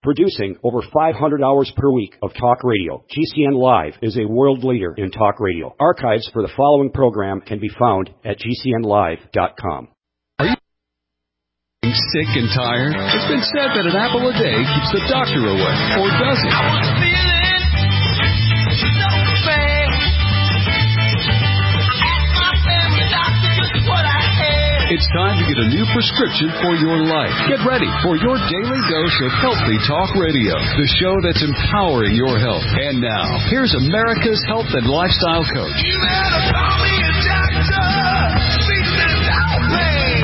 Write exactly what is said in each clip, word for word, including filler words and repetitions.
Producing over five hundred hours per week of talk radio, G C N Live is a world leader in talk radio. Archives for the following program can be found at G C N live dot com. Sick and tired? It's been said that an apple a day keeps the doctor away, or does it? I was feeling so bad. I asked my family doctor just what I had. It's time to get a new prescription for your life. Get ready for your daily dose of Healthy Talk Radio, the show that's empowering your health. And now, here's America's health and lifestyle coach. You better call me a doctor. Feeling down pain.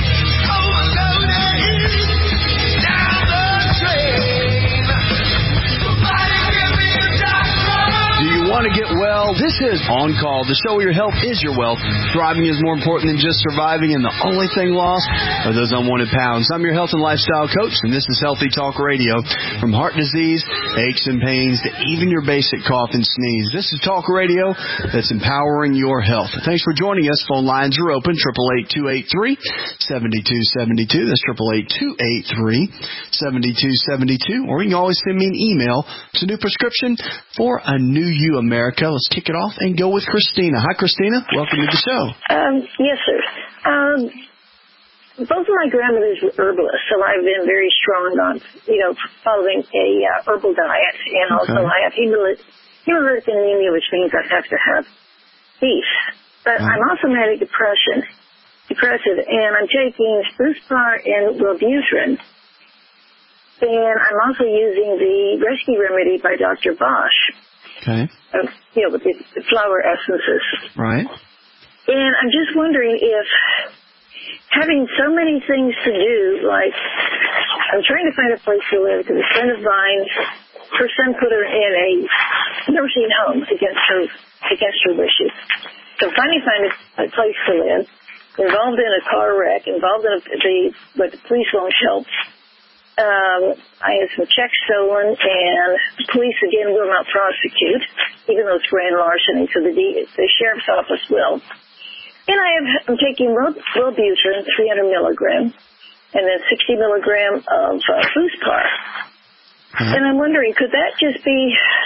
Want to get well? This is On Call, the show where your health is your wealth. Thriving is more important than just surviving, and the only thing lost are those unwanted pounds. I'm your health and lifestyle coach, and this is Healthy Talk Radio. From heart disease, aches and pains, to even your basic cough and sneeze. This is talk radio that's empowering your health. Thanks for joining us. Phone lines are open, eight eight eight, two eight three, seven two seven two. That's eight eight eight, two eight three, seven two seven two. Or you can always send me an email to New Prescription for a New You America. Let's kick it off and go with Christina. Hi, Christina. Welcome to the show. Um, yes, sir. Um, both of my grandmothers were herbalists, so I've been very strong on, you know, following a uh, herbal diet, and okay. also I have hemolytic hemolytic anemia, which means I have to have beef. But wow. I'm also manic depression, depressive, and I'm taking Spruce-Par and Wellbutrin, and I'm also using the Rescue Remedy by Doctor Bosch. Okay. Uh, you know, with the, the flower essences. Right. And I'm just wondering if having so many things to do, like I'm trying to find a place to live because a friend of mine, her son put her in a nursing home against her against her wishes. So finally find a, a place to live, involved in a car wreck, involved in a, the but the police won't help. Um, I had some checks stolen, and the police again will not prosecute, even though it's grand larceny. So the the sheriff's office will. And I have I'm taking Wellbutrin, three hundred milligrams, and then sixty milligrams of uh, Spruce-Par. Mm-hmm. And I'm wondering, could that just be?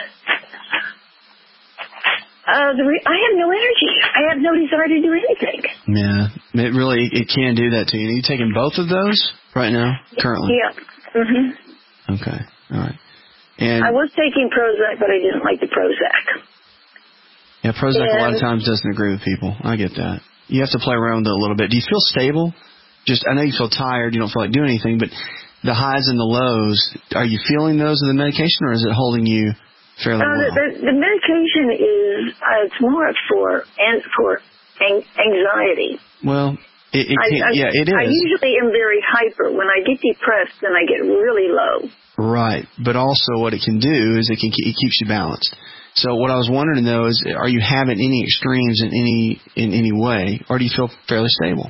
Uh, the re- I have no energy. I have no desire to do anything. Yeah, it really it can do that to you. Are you taking both of those right now, currently? Yeah. Mhm. Okay. All right. And I was taking Prozac, but I didn't like the Prozac. Yeah, Prozac and, a lot of times doesn't agree with people. I get that. You have to play around with it a little bit. Do you feel stable? Just I know you feel tired. You don't feel like doing anything, but the highs and the lows, are you feeling those in the medication, or is it holding you fairly uh, well? The, the, the medication is uh, it's more for and for anxiety. Well. It, it I, I, yeah, it is. I usually am very hyper. When I get depressed, then I get really low. Right, but also what it can do is it can it keeps you balanced. So what I was wondering though is, are you having any extremes in any in any way, or do you feel fairly stable?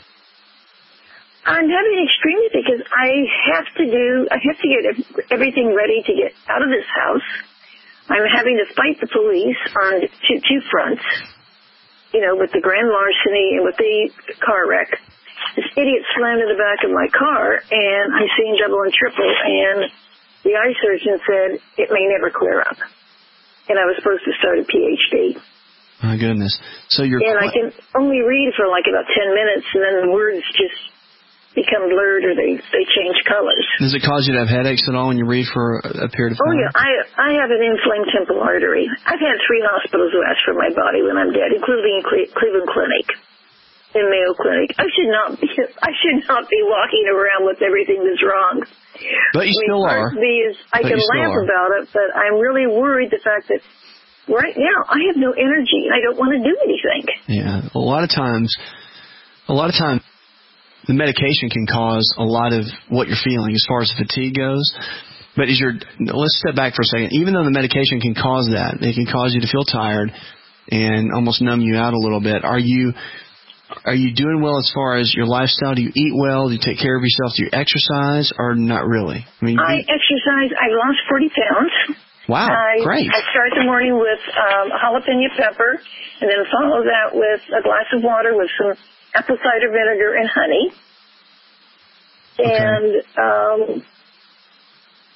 I'm having extremes because I have to do. I have to get everything ready to get out of this house. I'm having to fight the police on two, two fronts. You know, with the grand larceny and with the car wreck. This idiot slammed in the back of my car, and I'm seeing double and triple, and the eye surgeon said it may never clear up. And I was supposed to start a P H D. My goodness. So you're And qu- I can only read for like about ten minutes, and then the words just become blurred or they, they change colors. Does it cause you to have headaches at all when you read for a period of time? Oh, yeah. I I have an inflamed temple artery. I've had three hospitals who asked for my body when I'm dead, including Cle- Cleveland Clinic and Mayo Clinic. I should not be I should not be walking around with everything that's wrong. But you I mean, still are. These, I but can laugh are. about it, but I'm really worried the fact that right now I have no energy and I don't want to do anything. Yeah. A lot of times, a lot of times, the medication can cause a lot of what you're feeling as far as fatigue goes. But as you're, let's step back for a second. Even though the medication can cause that, it can cause you to feel tired and almost numb you out a little bit. Are you are you doing well as far as your lifestyle? Do you eat well? Do you take care of yourself? Do you exercise, or not really? I mean, I you, exercise. I've lost forty pounds. Wow, I, great. I start the morning with um, jalapeno pepper, and then follow that with a glass of water with some apple cider vinegar and honey. Okay. And um,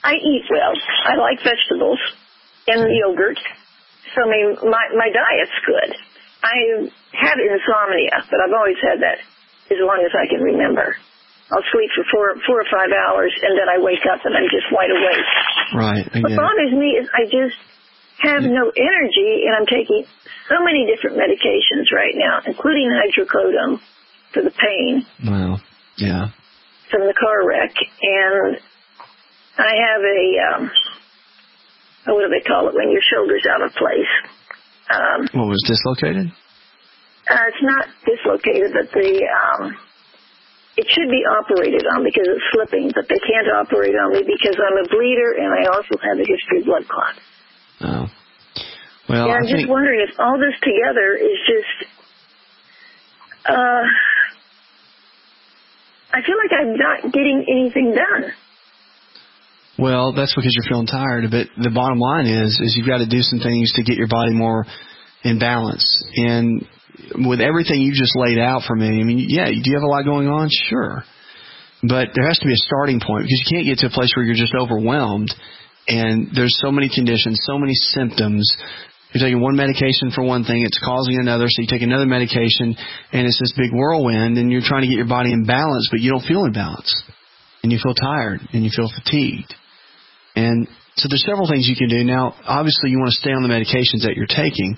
I eat well. I like vegetables and yogurt. So, I mean, my, my diet's good. I had insomnia, but I've always had that as long as I can remember. I'll sleep for four, four or five hours, and then I wake up and I'm just wide awake. Right. What bothers me is I just have no energy, and I'm taking so many different medications right now, including hydrocodone for the pain. Wow. Yeah. From the car wreck, and I have a, um, what do they call it when your shoulder's out of place? Um, what was dislocated? Uh, it's not dislocated, but the um, it should be operated on because it's slipping, but they can't operate on me because I'm a bleeder and I also have a history of blood clots. Oh. Well, and I'm I just think... wondering if all this together is just, uh, I feel like I'm not getting anything done. Well, that's because you're feeling tired. But the bottom line is, is you've got to do some things to get your body more in balance. And with everything you just laid out for me, I mean, yeah, do you have a lot going on? Sure. But there has to be a starting point because you can't get to a place where you're just overwhelmed and there's so many conditions, so many symptoms. You're taking one medication for one thing, it's causing another, so you take another medication and it's this big whirlwind and you're trying to get your body in balance, but you don't feel in balance. And you feel tired and you feel fatigued. And so there's several things you can do. Now, obviously you want to stay on the medications that you're taking.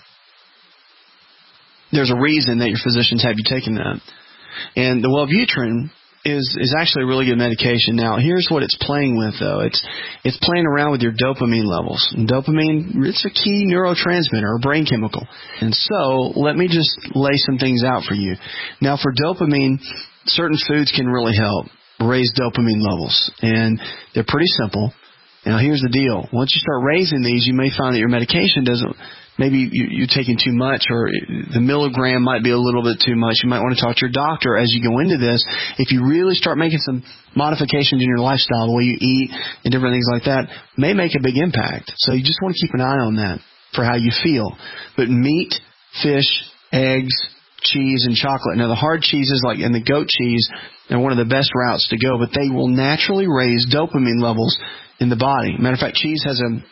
There's a reason that your physicians have you taking that. And the Wellbutrin is is actually a really good medication. Now, here's what it's playing with, though. It's it's playing around with your dopamine levels. And dopamine, it's a key neurotransmitter, or brain chemical. And so let me just lay some things out for you. Now, for dopamine, certain foods can really help raise dopamine levels. And they're pretty simple. Now, here's the deal. Once you start raising these, you may find that your medication doesn't, maybe you, you're taking too much or the milligram might be a little bit too much. You might want to talk to your doctor as you go into this. If you really start making some modifications in your lifestyle, the way you eat and different things like that, may make a big impact. So you just want to keep an eye on that for how you feel. But meat, fish, eggs, cheese, and chocolate. Now, the hard cheeses like and the goat cheese are one of the best routes to go, but they will naturally raise dopamine levels in the body. Matter of fact, cheese has a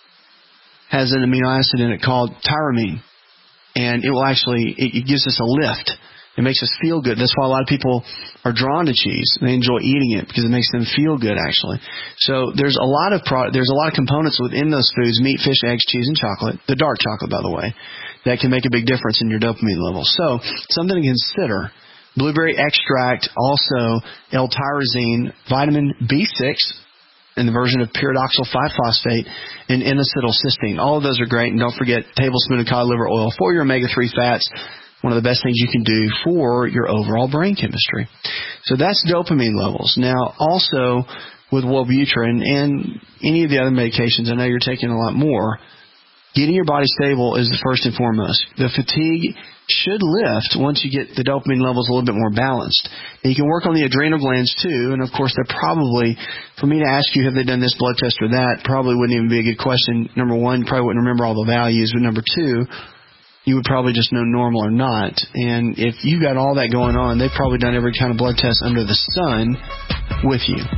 has an amino acid in it called tyramine, and it will actually it, it gives us a lift. It makes us feel good. That's why a lot of people are drawn to cheese. They enjoy eating it because it makes them feel good, actually. So there's a lot of pro- there's a lot of components within those foods: meat, fish, eggs, cheese, and chocolate. The dark chocolate, by the way, that can make a big difference in your dopamine levels. So something to consider. Blueberry extract, also L-tyrosine, vitamin B six, in the version of pyridoxal five phosphate, and N-acetylcysteine. All of those are great. And don't forget, tablespoon of cod liver oil for your omega three fats. One of the best things you can do for your overall brain chemistry. So that's dopamine levels. Now, also with Wellbutrin and any of the other medications, I know you're taking a lot more, getting your body stable is the first and foremost. The fatigue should lift once you get the dopamine levels a little bit more balanced. And you can work on the adrenal glands too, and of course they're probably, for me to ask you have they done this blood test or that, probably wouldn't even be a good question. Number one, you probably wouldn't remember all the values, but number two, you would probably just know normal or not. And if you got all that going on, they've probably done every kind of blood test under the sun with you.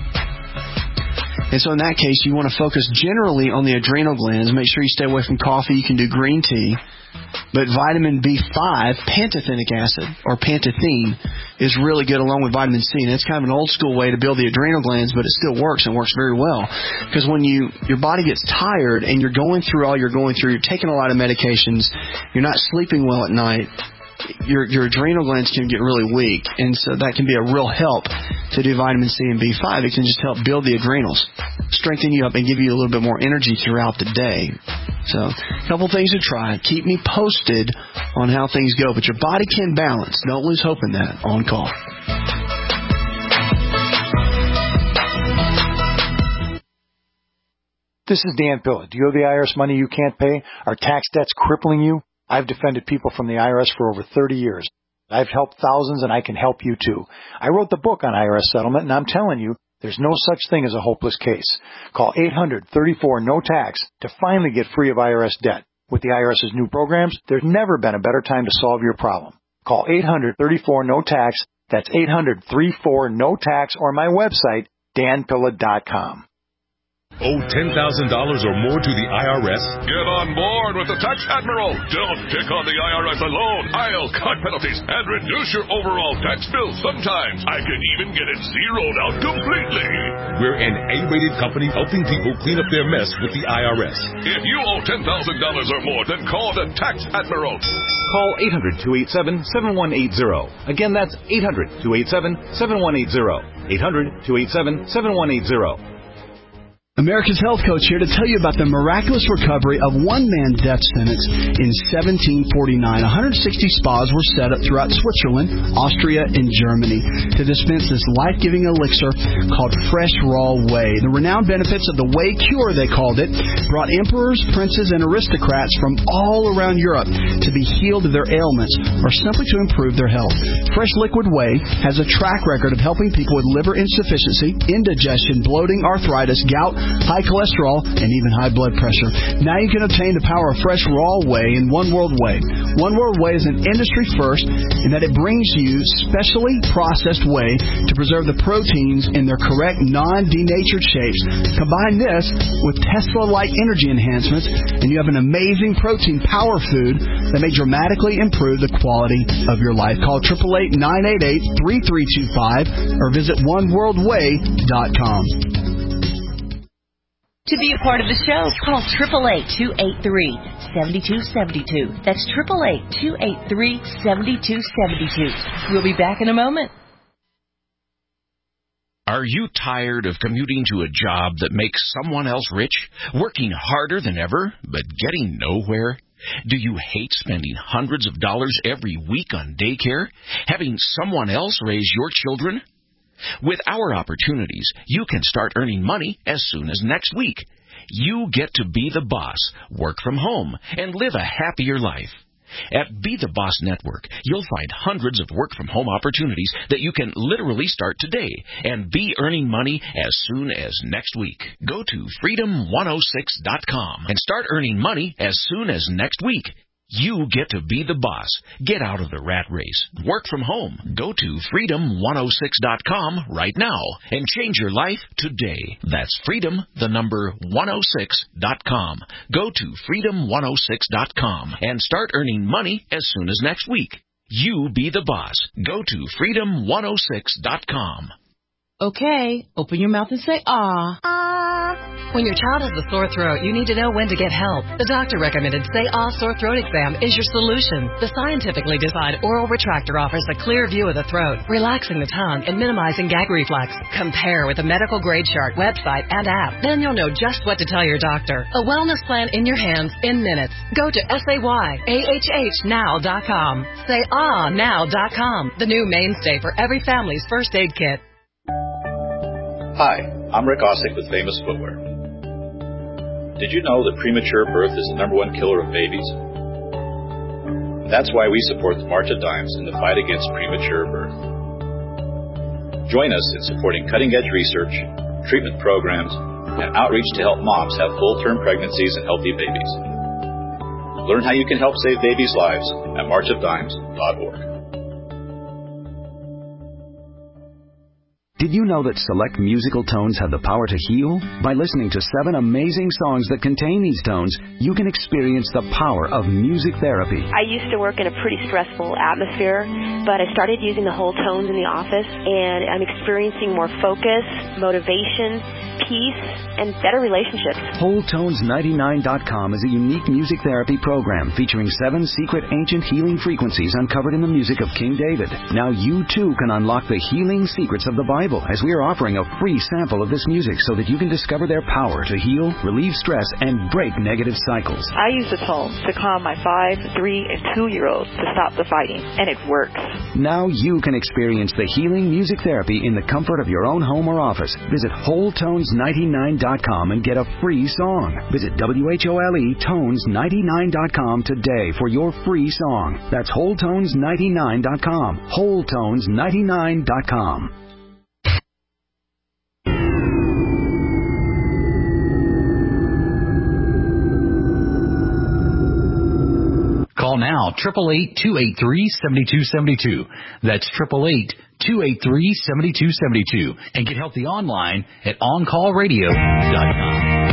And so in that case, you want to focus generally on the adrenal glands. Make sure you stay away from coffee. You can do green tea. But vitamin B five, pantothenic acid, or pantothene, is really good along with vitamin C. And it's kind of an old school way to build the adrenal glands, but it still works and works very well. Because when you your body gets tired and you're going through all you're going through, you're taking a lot of medications, you're not sleeping well at night, your your adrenal glands can get really weak. And so that can be a real help to do vitamin C and B five. It can just help build the adrenals, strengthen you up, and give you a little bit more energy throughout the day. So a couple things to try. Keep me posted on how things go. But your body can balance. Don't lose hope in that. On Call. This is Dan Pilla. Do you owe the I R S money you can't pay? Are tax debts crippling you? I've defended people from the I R S for over thirty years. I've helped thousands, and I can help you too. I wrote the book on I R S settlement, and I'm telling you, there's no such thing as a hopeless case. Call eight hundred, thirty-four, no tax to finally get free of I R S debt. With the IRS's new programs, there's never been a better time to solve your problem. Call eight hundred, thirty-four, no tax. That's eight hundred, thirty-four, no tax, or my website, dan pilla dot com. Owe ten thousand dollars or more to the I R S? Get on board with the Tax Admiral. Don't pick on the I R S alone. I'll cut penalties and reduce your overall tax bill. Sometimes I can even get it zeroed out completely. We're an A-rated company helping people clean up their mess with the I R S. If you owe ten thousand dollars or more, then call the Tax Admiral. Call eight hundred, two eight seven, seven one eight zero. Again, that's eight hundred, two eight seven, seven one eight zero. eight hundred, two eight seven, seven one eight zero. America's Health Coach here to tell you about the miraculous recovery of one man's death sentence in seventeen forty-nine. one hundred sixty spas were set up throughout Switzerland, Austria, and Germany to dispense this life-giving elixir called Fresh Raw Whey. The renowned benefits of the Whey Cure, they called it, brought emperors, princes, and aristocrats from all around Europe to be healed of their ailments or simply to improve their health. Fresh Liquid Whey has a track record of helping people with liver insufficiency, indigestion, bloating, arthritis, gout, high cholesterol, and even high blood pressure. Now you can obtain the power of Fresh Raw Whey in One World Whey. One World Whey is an industry first in that it brings you specially processed whey to preserve the proteins in their correct non-denatured shapes. Combine this with Tesla-like energy enhancements, and you have an amazing protein power food that may dramatically improve the quality of your life. Call eight eight eight, nine eight eight, three three two five or visit one world whey dot com. To be a part of the show, call eight eight eight, two eight three, seven two seven two. That's eight eight eight, two eight three, seven two seven two. We'll be back in a moment. Are you tired of commuting to a job that makes someone else rich, working harder than ever, but getting nowhere? Do you hate spending hundreds of dollars every week on daycare, having someone else raise your children? With our opportunities, you can start earning money as soon as next week. You get to be the boss, work from home, and live a happier life. At Be the Boss Network, you'll find hundreds of work-from-home opportunities that you can literally start today and be earning money as soon as next week. Go to freedom one oh six dot com and start earning money as soon as next week. You get to be the boss. Get out of the rat race. Work from home. Go to freedom one oh six dot com right now and change your life today. That's freedom, the number one oh six dot com. Go to freedom one oh six dot com and start earning money as soon as next week. You be the boss. Go to freedom one oh six dot com. Okay, open your mouth and say ah. Ah. When your child has a sore throat, you need to know when to get help. The doctor recommended Say Ah Sore Throat Exam is your solution. The scientifically designed oral retractor offers a clear view of the throat, relaxing the tongue and minimizing gag reflex. Compare with a medical grade chart, website, and app. Then you'll know just what to tell your doctor. A wellness plan in your hands in minutes. Go to say ah now dot com. say ah now dot com, the new mainstay for every family's first aid kit. Hi, I'm Rick Ossick with Famous Footwear. Did you know that premature birth is the number one killer of babies? That's why we support the March of Dimes in the fight against premature birth. Join us in supporting cutting-edge research, treatment programs, and outreach to help moms have full-term pregnancies and healthy babies. Learn how you can help save babies' lives at march of dimes dot org. Did you know that select musical tones have the power to heal? By listening to seven amazing songs that contain these tones, you can experience the power of music therapy. I used to work in a pretty stressful atmosphere, but I started using the whole tones in the office, and I'm experiencing more focus, motivation, peace, and better relationships. Whole Tones ninety-nine dot com is a unique music therapy program featuring seven secret ancient healing frequencies uncovered in the music of King David. Now you too can unlock the healing secrets of the Bible, as we are offering a free sample of this music so that you can discover their power to heal, relieve stress, and break negative cycles. I use the tones to calm my five, three, and two-year-olds to stop the fighting, and it works. Now you can experience the healing music therapy in the comfort of your own home or office. Visit whole tones ninety-nine dot com and get a free song. Visit W H O L E tones ninety-nine dot com today for your free song. That's whole tones ninety-nine dot com. whole tones ninety-nine dot com. Call Call now, eight eight eight, two eight three, seven two seven two. That's eight eight eight, two eight three, seven two seven two. And get healthy online at on call radio dot com.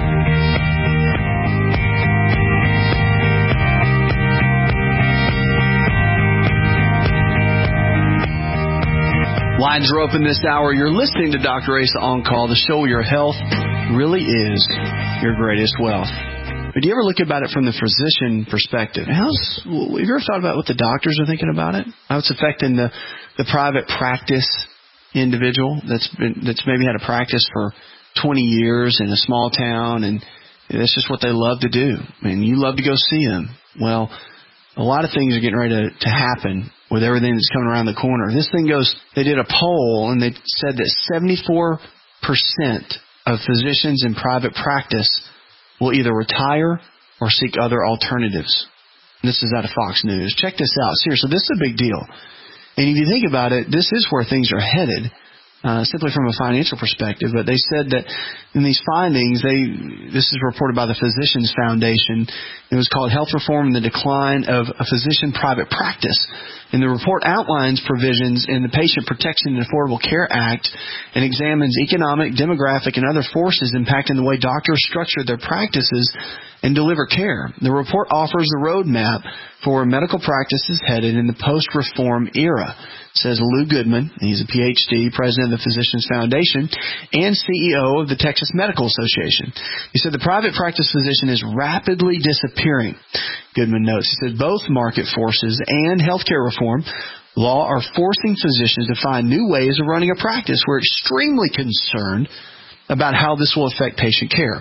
Lines are open this hour. You're listening to Doctor Asa On Call, the show where your health really is your greatest wealth. But do you ever look about it from the physician perspective? How's, have you ever thought about what the doctors are thinking about it? How it's affecting the, the private practice individual that's been, that's maybe had a practice for twenty years in a small town, and that's just what they love to do. And you love to go see them. Well, a lot of things are getting ready to, to happen with everything that's coming around the corner. This thing goes, they did a poll, and they said that seventy-four percent of physicians in private practice will either retire or seek other alternatives. This is out of Fox News. Check this out. Seriously, this is a big deal. And if you think about it, this is where things are headed, uh, simply from a financial perspective. But they said that in these findings, they this is reported by the Physicians Foundation. It was called Health Reform and the Decline of a Physician Private Practice. And the report outlines provisions in the Patient Protection and Affordable Care Act and examines economic, demographic, and other forces impacting the way doctors structure their practices and deliver care. The report offers a roadmap for where medical practice is headed in the post-reform era, says Lou Goodman. He's a P H D, president of the Physicians Foundation, and C E O of the Texas Medical Association. He said the private practice physician is rapidly disappearing. Goodman notes, he said both market forces and healthcare reform law are forcing physicians to find new ways of running a practice. We're extremely concerned about how this will affect patient care.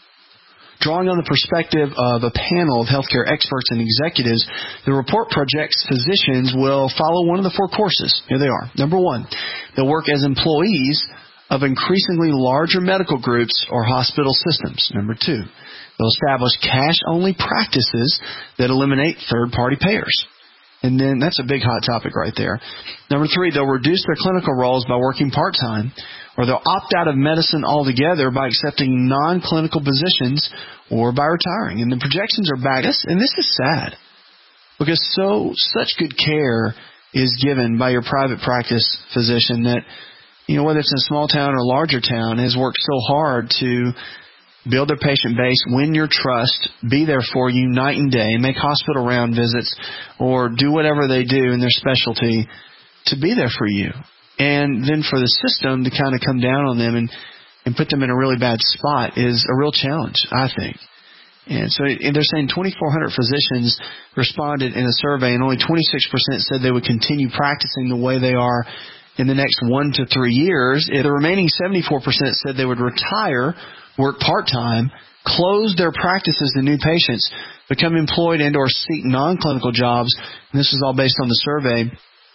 Drawing on the perspective of a panel of healthcare experts and executives, the report projects physicians will follow one of the four courses. Here they are. Number one, they'll work as employees of increasingly larger medical groups or hospital systems. Number two, they'll establish cash-only practices that eliminate third-party payers. And then that's a big hot topic right there. Number three, they'll reduce their clinical roles by working part-time, or they'll opt out of medicine altogether by accepting non-clinical positions or by retiring. And the projections are back. And this is sad because so such good care is given by your private practice physician that, you know, whether it's in a small town or a larger town, has worked so hard to build their patient base, win your trust, be there for you night and day, make hospital round visits, or do whatever they do in their specialty to be there for you. And then for the system to kind of come down on them and, and put them in a really bad spot is a real challenge, I think. And so and they're saying twenty-four hundred physicians responded in a survey, and only twenty-six percent said they would continue practicing the way they are in the next one to three years. The remaining seventy-four percent said they would retire, work part-time, close their practices to new patients, become employed and or seek non-clinical jobs. And this is all based on the survey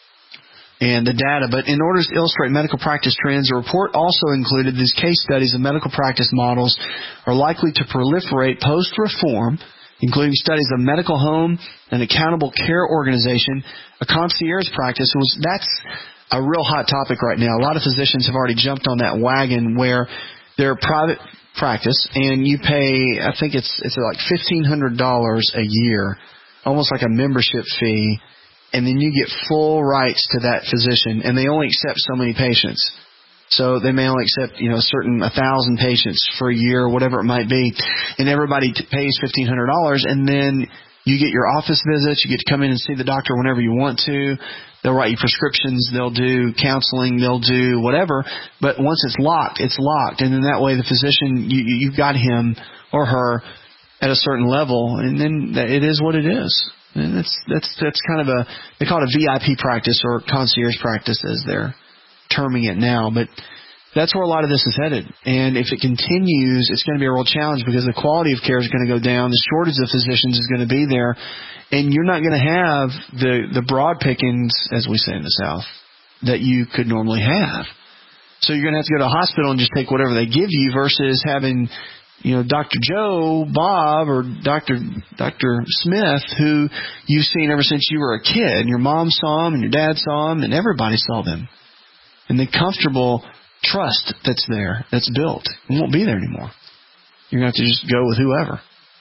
and the data. But in order to illustrate medical practice trends, the report also included these case studies of medical practice models are likely to proliferate post-reform, including studies of medical home, an accountable care organization, a concierge practice. That's a real hot topic right now. A lot of physicians have already jumped on that wagon where they're private practice and you pay, I think it's it's like fifteen hundred dollars a year, almost like a membership fee, and then you get full rights to that physician, and they only accept so many patients. So they may only accept, you know, a certain a thousand patients for a year or whatever it might be, and everybody t- pays fifteen hundred dollars, and then you get your office visits, you get to come in and see the doctor whenever you want to. They'll write you prescriptions, they'll do counseling, they'll do whatever. But once it's locked, it's locked. And then that way the physician, you, you've got him or her at a certain level, and then it is what it is. And that's that's that's kind of a, they call it a V I P practice or concierge practice as they're terming it now. But that's where a lot of this is headed. And if it continues, it's going to be a real challenge because the quality of care is going to go down. The shortage of physicians is going to be there. And you're not going to have the, the broad pickings, as we say in the South, that you could normally have. So you're going to have to go to a hospital and just take whatever they give you versus having, you know, Doctor Joe, Bob, or Doctor Doctor Smith, who you've seen ever since you were a kid. And your mom saw them and your dad saw them and everybody saw them. And the comfortable trust that's there, that's built, it won't be there anymore. You're going to have to just go with whoever.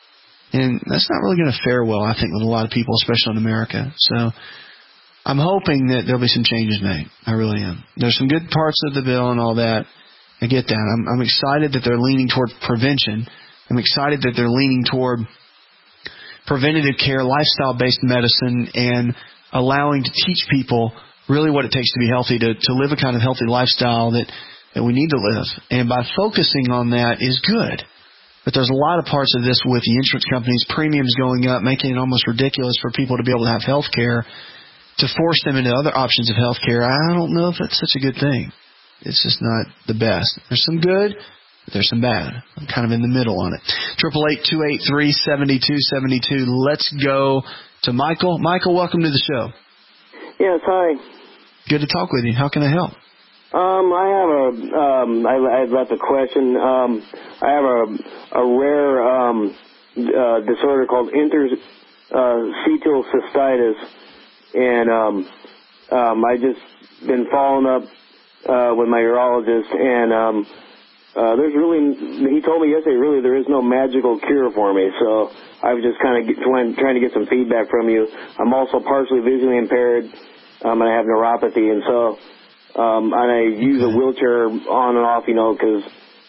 And that's not really going to fare well, I think, with a lot of people, especially in America. So I'm hoping that there'll be some changes made. I really am. There's some good parts of the bill and all that. I get that. I'm, I'm excited that they're leaning toward prevention. I'm excited that they're leaning toward preventative care, lifestyle-based medicine, and allowing to teach people really what it takes to be healthy, to, to live a kind of healthy lifestyle that, that we need to live. And by focusing on that is good. But there's a lot of parts of this with the insurance companies, premiums going up, making it almost ridiculous for people to be able to have health care, to force them into other options of health care. I don't know if that's such a good thing. It's just not the best. There's some good, but there's some bad. I'm kind of in the middle on it. eight eight eight, two eight three, seven two seven two. Let's go to Michael. Michael, welcome to the show. Yes, hi. Good to talk with you. How can I help? Um, I have a, um, I, I've got the question. Um, I have a, a rare, um, uh, disorder called interstitial uh, cystitis, and, um, um, I just been following up, uh, with my urologist, and, um, uh, there's really, he told me yesterday, really, there is no magical cure for me, so I was just kind of trying, trying to get some feedback from you. I'm also partially visually impaired, um, and I have neuropathy, and so, Um, and I use a wheelchair on and off, you know, because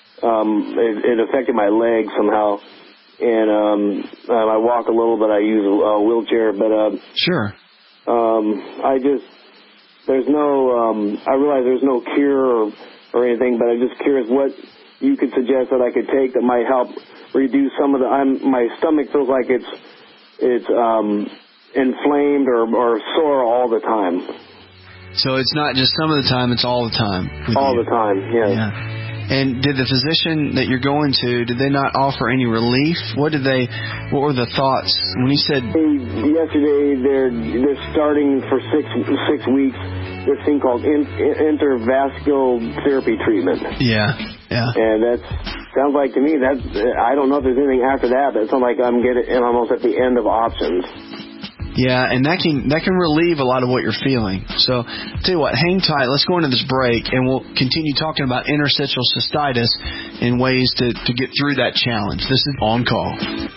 um, it, it affected my legs somehow. And um, um, I walk a little, but I use a, a wheelchair. But uh, sure, um, I just there's no um, I realize there's no cure or, or anything, but I'm just curious what you could suggest that I could take that might help reduce some of the. I'm my stomach feels like it's it's um, inflamed or, or sore all the time. So it's not just some of the time, it's all the time. All you. the time, yeah. yeah. And did the physician that you're going to, did they not offer any relief? What did they, what were the thoughts? When he said... Yesterday, they're they're starting for six six weeks this thing called in, intravascular therapy treatment. Yeah, yeah. And that sounds like to me, that's, I don't know if there's anything after that, but it sounds like I'm getting almost at the end of options. Yeah, and that can that can relieve a lot of what you're feeling. So, I'll tell you what, hang tight. Let's go into this break, and we'll continue talking about interstitial cystitis and ways to, to get through that challenge. This is On Call.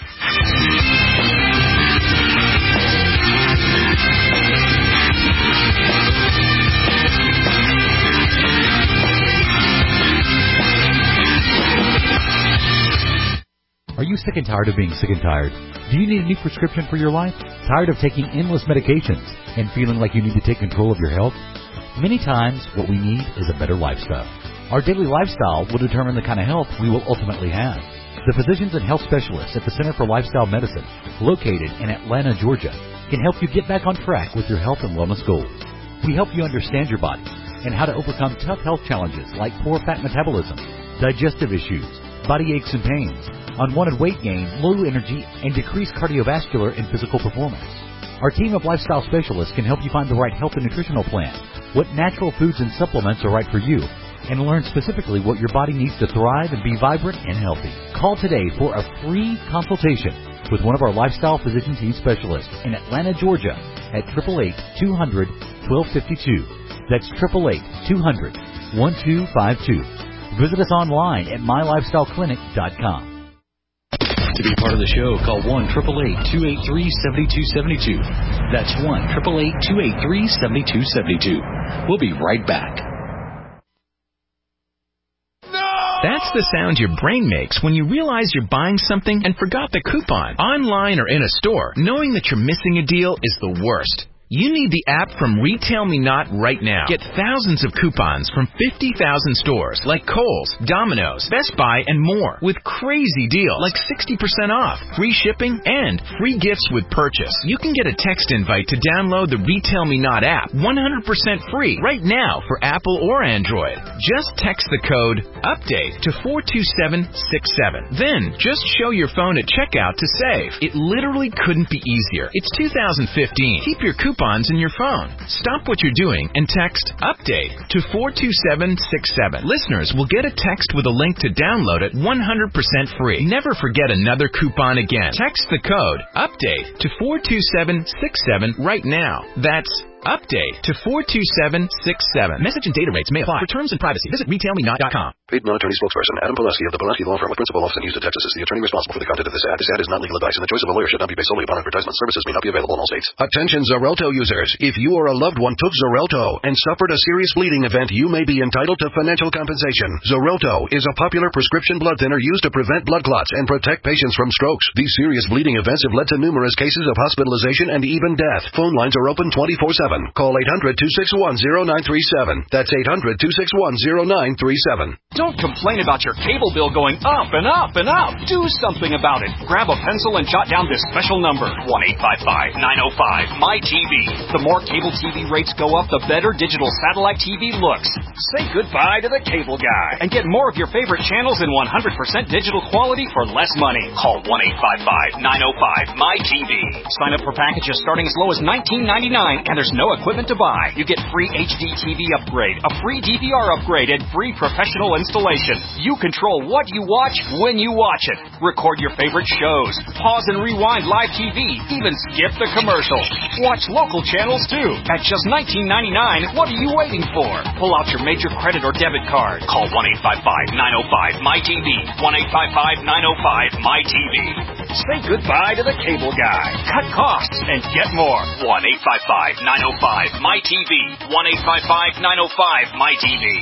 Are you sick and tired of being sick and tired? Do you need a new prescription for your life? Tired of taking endless medications and feeling like you need to take control of your health? Many times, what we need is a better lifestyle. Our daily lifestyle will determine the kind of health we will ultimately have. The physicians and health specialists at the Center for Lifestyle Medicine, located in Atlanta, Georgia, can help you get back on track with your health and wellness goals. We help you understand your body and how to overcome tough health challenges like poor fat metabolism, digestive issues, body aches and pains, unwanted weight gain, low energy, and decreased cardiovascular and physical performance. Our team of lifestyle specialists can help you find the right health and nutritional plan, what natural foods and supplements are right for you, and learn specifically what your body needs to thrive and be vibrant and healthy. Call today for a free consultation with one of our lifestyle physician team specialists in Atlanta, Georgia at eight eight eight, two hundred, twelve fifty-two. That's eight eight eight, two hundred, twelve fifty-two. Visit us online at my lifestyle clinic dot com. To be part of the show, call one eight eight eight, two eight three, seven two seven two. That's one eight eight eight, two eight three, seven two seven two. We'll be right back. That's the sound your brain makes when you realize you're buying something and forgot the coupon. Online or in a store, knowing that you're missing a deal is the worst. You need the app from Retail Me Not right now. Get thousands of coupons from fifty thousand stores like Kohl's, Domino's, Best Buy, and more with crazy deals like sixty percent off, free shipping, and free gifts with purchase. You can get a text invite to download the Retail Me Not app one hundred percent free right now for Apple or Android. Just text the code UPDATE to four two seven six seven. Then just show your phone at checkout to save. It literally couldn't be easier. It's two thousand fifteen. Keep your coupons in your phone. Stop what you're doing and text UPDATE to four two seven six seven. Listeners will get a text with a link to download it one hundred percent free. Never forget another coupon again. Text the code UPDATE to four two seven six seven right now. That's UPDATE to four two seven six seven. Message and data rates may apply. For terms and privacy, visit retail me not dot com. Paid non-attorney spokesperson Adam Pulaski of the Pulaski Law Firm with principal office in Houston, Texas is the attorney responsible for the content of this ad. This ad is not legal advice, and the choice of a lawyer should not be based solely upon advertisement. Services may not be available in all states. Attention Xarelto users. If you or a loved one took Xarelto and suffered a serious bleeding event, you may be entitled to financial compensation. Xarelto is a popular prescription blood thinner used to prevent blood clots and protect patients from strokes. These serious bleeding events have led to numerous cases of hospitalization and even death. Phone lines are open twenty-four seven. Call eight hundred, two six one, zero nine three seven. That's eight hundred, two six one, zero nine three seven. Don't complain about your cable bill going up and up and up. Do something about it. Grab a pencil and jot down this special number, one eight five five, nine oh five, M Y T V. The more cable T V rates go up, the better digital satellite T V looks. Say goodbye to the cable guy and get more of your favorite channels in one hundred percent digital quality for less money. Call one eight five five, nine oh five, M Y T V. Sign up for packages starting as low as nineteen ninety-nine, and there's no equipment to buy. You get free H D T V upgrade, a free D V R upgrade, and free professional installation. You control what you watch when you watch it. Record your favorite shows. Pause and rewind live T V. Even skip the commercials. Watch local channels too. At just nineteen ninety-nine, what are you waiting for? Pull out your major credit or debit card. Call one eight five five, nine oh five, M Y T V. one eight five five, nine oh five, M Y T V. Say goodbye to the cable guy. Cut costs and get more. one eight five five, nine oh five, M Y T V. one eight five five, nine oh five, M Y T V.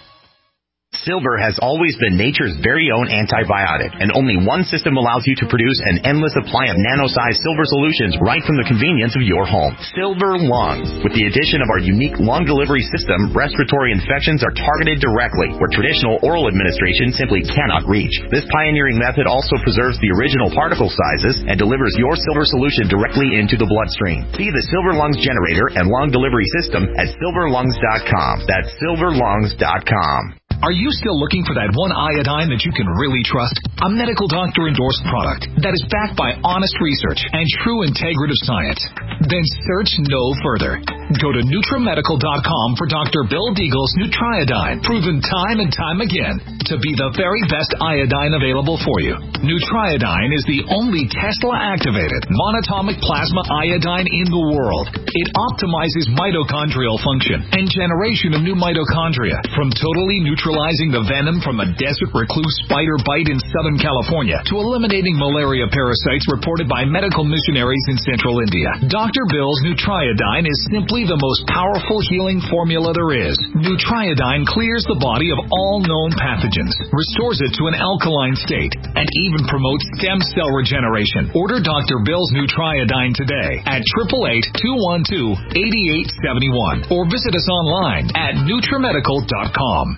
Silver has always been nature's very own antibiotic, and only one system allows you to produce an endless supply of nano-sized silver solutions right from the convenience of your home. Silver Lungs. With the addition of our unique lung delivery system, respiratory infections are targeted directly, where traditional oral administration simply cannot reach. This pioneering method also preserves the original particle sizes and delivers your silver solution directly into the bloodstream. See the Silver Lungs generator and lung delivery system at silver lungs dot com. That's silver lungs dot com. Are you still looking for that one iodine that you can really trust? A medical doctor endorsed product that is backed by honest research and true integrative science? Then search no further. Go to Nutramedical dot com for Doctor Bill Deagle's Nutriodine, proven time and time again to be the very best iodine available for you. Nutriodine is the only Tesla-activated monatomic plasma iodine in the world. It optimizes mitochondrial function and generation of new mitochondria from totally neutralizing the venom from a desert recluse spider bite in Southern California to eliminating malaria parasites reported by medical missionaries in Central India. Doctor Bill's Nutriodine is simply the most powerful healing formula there is. Nutriodine clears the body of all known pathogens, restores it to an alkaline state, and even promotes stem cell regeneration. Order Doctor Bill's Nutriodine today at eight eight eight, two one two, eight eight seven one or visit us online at Nutramedical dot com.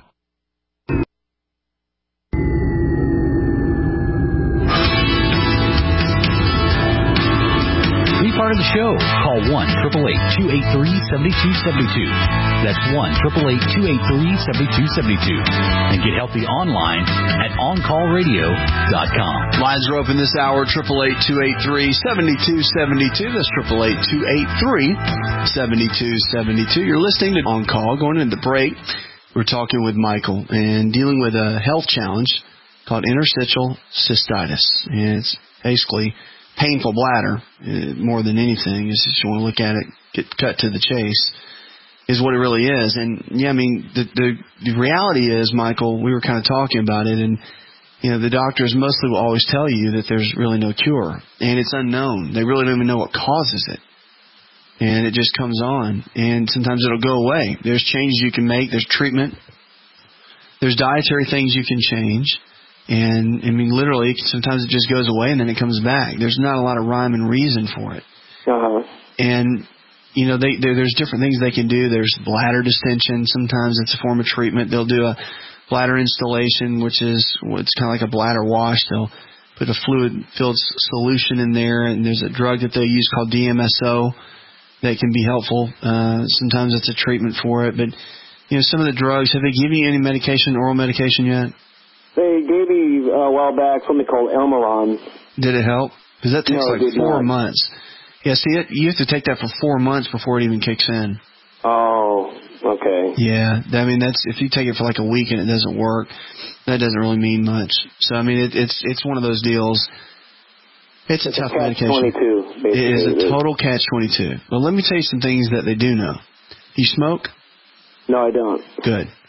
Part of the show. Call one, eight eight eight, two eight three, seven two seven two. That's one, eight eight eight, two eight three, seven two seven two. And get healthy online at on call radio dot com. Lines are open this hour, eight eight eight, two eight three, seven two seven two. That's eight eight eight, two eight three, seven two seven two. You're listening to On Call. Going into break, we're talking with Michael and dealing with a health challenge called interstitial cystitis. And it's basically painful bladder, uh, more than anything. Is just you want to look at it, get cut to the chase, is what it really is. And yeah, I mean, the, the the reality is, Michael, we were kind of talking about it, and you know, the doctors mostly will always tell you that there's really no cure, and it's unknown. They really don't even know what causes it, and it just comes on, and sometimes it'll go away. There's changes you can make. There's treatment. There's dietary things you can change. And, I mean, literally, sometimes it just goes away and then it comes back. There's not a lot of rhyme and reason for it. Uh-huh. And, you know, they, there's different things they can do. There's bladder distension. Sometimes it's a form of treatment. They'll do a bladder installation, which is it's kind of like a bladder wash. They'll put a fluid-filled solution in there, and there's a drug that they use called D M S O that can be helpful. Uh, sometimes it's a treatment for it. But, you know, some of the drugs, have they given you any medication, oral medication yet? They gave me uh, a while back something called Elmaron. Did it help? Because that takes no, like four not. months. Yeah, see, it, you have to take that for four months before it even kicks in. Oh, okay. Yeah, I mean, that's if you take it for like a week and it doesn't work, that doesn't really mean much. So, I mean, it, it's it's one of those deals. It's, it's a tough catch medication. twenty-two, it is a total catch twenty-two. Well, let me tell you some things that they do know. You smoke? No, I don't. Good.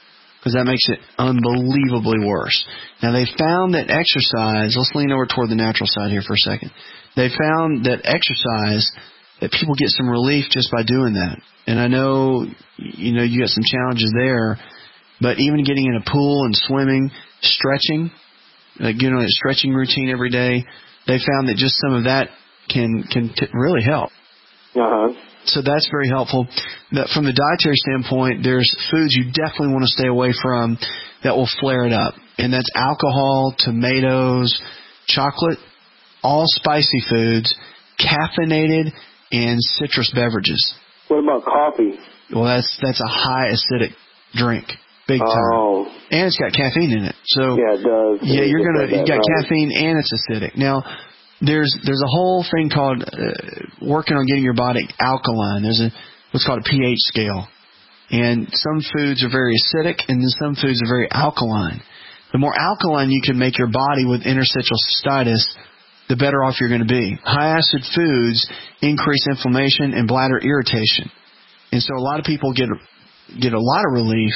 because that makes it unbelievably worse. Now, they found that exercise, let's lean over toward the natural side here for a second. They found that exercise, that people get some relief just by doing that. And I know, you know, you got some challenges there, but even getting in a pool and swimming, stretching, like, you know, a stretching routine every day, they found that just some of that can can t- really help. Uh-huh. So that's very helpful. That from the dietary standpoint, there's foods you definitely want to stay away from that will flare it up. And that's alcohol, tomatoes, chocolate, all spicy foods, caffeinated, and citrus beverages. What about coffee? Well, that's that's a high acidic drink, big time. Oh. And it's got caffeine in it. So yeah, it does. Yeah, it you're gonna you got right. caffeine and it's acidic. Now, there's there's a whole thing called uh, working on getting your body alkaline. There's a what's called a pH scale, and some foods are very acidic, and then some foods are very alkaline. The more alkaline you can make your body with interstitial cystitis, the better off you're going to be. High acid foods increase inflammation and bladder irritation, and so a lot of people get get a lot of relief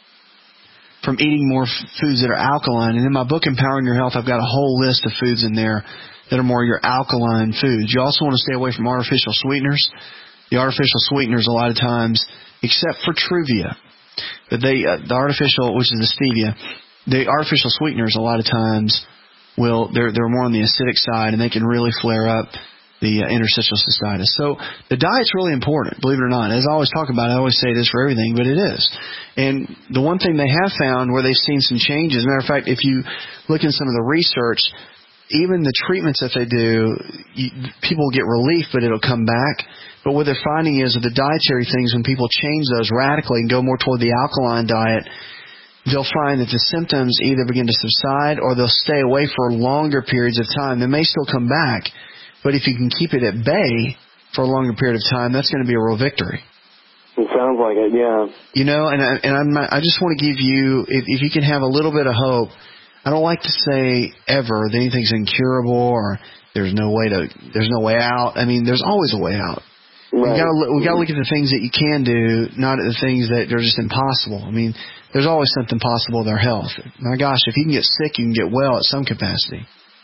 from eating more f- foods that are alkaline. And in my book, Empowering Your Health, I've got a whole list of foods in there that are more your alkaline foods. You also want to stay away from artificial sweeteners. The artificial sweeteners, a lot of times, except for Truvia, but they uh, the artificial, which is the stevia, the artificial sweeteners, a lot of times, will they're they're more on the acidic side, and they can really flare up the uh, interstitial cystitis. So the diet's really important, believe it or not. As I always talk about, I always say it is for everything, but it is. And the one thing they have found where they've seen some changes, matter of fact, if you look in some of the research, even the treatments that they do, you, people get relief, but it'll come back. But what they're finding is with the dietary things, when people change those radically and go more toward the alkaline diet, they'll find that the symptoms either begin to subside or they'll stay away for longer periods of time. They may still come back, but if you can keep it at bay for a longer period of time, that's going to be a real victory. It sounds like it, yeah. You know, and I, and I'm not, I just want to give you, if, if you can have a little bit of hope. I don't like to say ever that anything's incurable or there's no way to, there's no way out. I mean, there's always a way out. Right. We got to we got to look at the things that you can do, not at the things that are just impossible. I mean, there's always something possible with our health. My gosh, if you can get sick, you can get well at some capacity.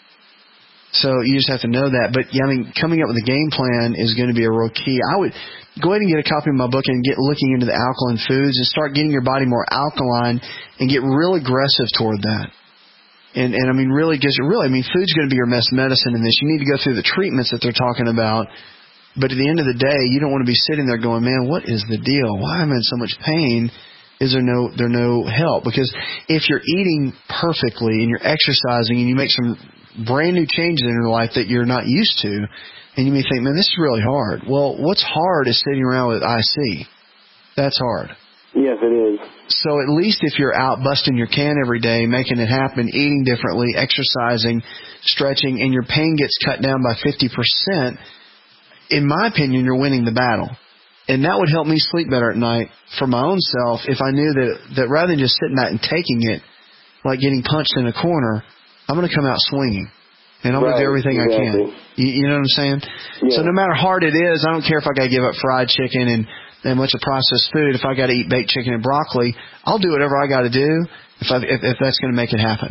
So you just have to know that. But yeah, I mean, coming up with a game plan is going to be a real key. I would go ahead and get a copy of my book and get looking into the alkaline foods and start getting your body more alkaline and get real aggressive toward that. And, and I mean, really, because really, I mean, food's going to be your best medicine in this. You need to go through the treatments that they're talking about. But at the end of the day, you don't want to be sitting there going, man, what is the deal? Why am I in so much pain? Is there no there no help? Because if you're eating perfectly and you're exercising and you make some brand new changes in your life that you're not used to, and you may think, man, this is really hard. Well, what's hard is sitting around with I C. That's hard. Yes, it is. So at least if you're out busting your can every day, making it happen, eating differently, exercising, stretching, and your pain gets cut down by fifty percent, in my opinion, you're winning the battle. And that would help me sleep better at night for my own self if I knew that, that rather than just sitting back and taking it, like getting punched in a corner, I'm going to come out swinging. And I'm right, going to do everything exactly. I can. You, you know what I'm saying? Yeah. So no matter how hard it is, I don't care if I got to give up fried chicken and and a bunch of processed food. If I got to eat baked chicken and broccoli, I'll do whatever I got to do if, I, if if that's going to make it happen.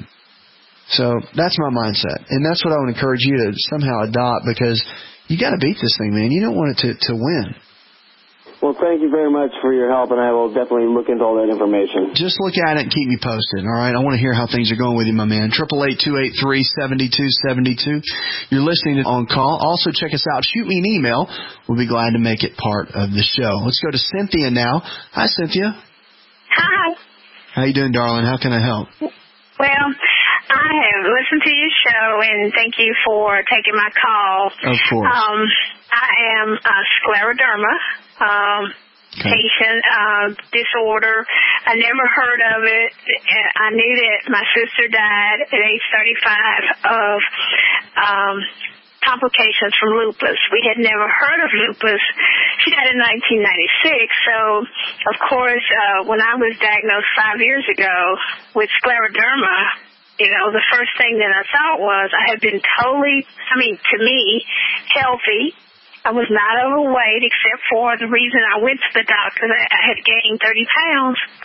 So that's my mindset, and that's what I would encourage you to somehow adopt, because you got to beat this thing, man. You don't want it to to win. Well, thank you very much for your help, and I will definitely look into all that information. Just look at it and keep me posted, all right? I want to hear how things are going with you, my man. eight eight eight, two eight three, seven two seven two. You're listening to On Call. Also, check us out. Shoot me an email. We'll be glad to make it part of the show. Let's go to Cynthia now. Hi, Cynthia. Hi. How you doing, darling? How can I help? Well, I have listened to your show, and thank you for taking my call. Of course. Um, I am a scleroderma um, okay. patient uh, disorder. I never heard of it. I knew that my sister died at age thirty-five of um, complications from lupus. We had never heard of lupus. She died in nineteen ninety-six. So, of course, uh, when I was diagnosed five years ago with scleroderma, you know, the first thing that I thought was I had been totally, I mean, to me, healthy. I was not overweight except for the reason I went to the doctor that I had gained thirty pounds.